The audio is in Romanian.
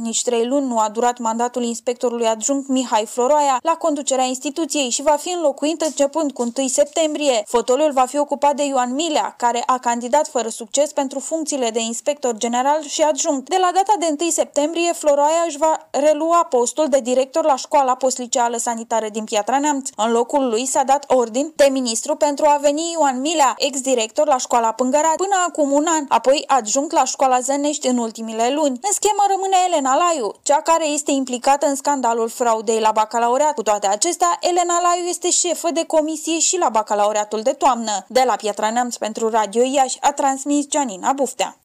Nici 3 luni nu a durat mandatul inspectorului adjunct Mihai Floroaia la conducerea instituției și va fi înlocuit începând cu 1 septembrie. Fotoliul va fi ocupat de Ioan Milea, care a candidat fără succes pentru funcțiile de inspector general și adjunct. De la data de 1 septembrie, Floroaia își va relua postul de director la școala postliceală sanitară din Piatra Neamț. În locul lui s-a dat ordin de ministru pentru a veni Ioan Milea, ex-director la școala Pângărat, până acum un an, apoi adjunct la școala Zănești în ultimele luni. În schemă rămâne Elena Laiu, cea care este implicată în scandalul fraudei la bacalaureat. Cu toate acestea, Elena Laiu este șefă de comisie și la bacalaureatul de toamnă. De la Piatra Neamț pentru Radio Iași a transmis Gianina Buftea.